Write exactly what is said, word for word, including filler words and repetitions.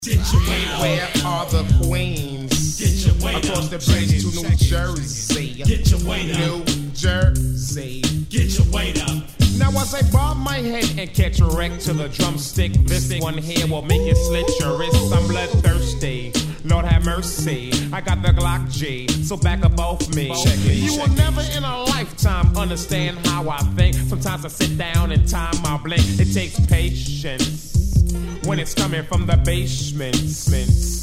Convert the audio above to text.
Get your weight up. Where are the queens? Get your weight Across up. the bridge to New Jersey. Get your weight up. New Jersey. Get your weight up. Now as I bob my head and catch a wreck to the drumstick, this one here will make you slit your wrist. I'm bloodthirsty. Lord have mercy. I got the Glock G, so back up off me. Check it, you check will it. never in a lifetime understand how I think. Sometimes I sit down and time I blink. It takes patience when it's coming from the basement.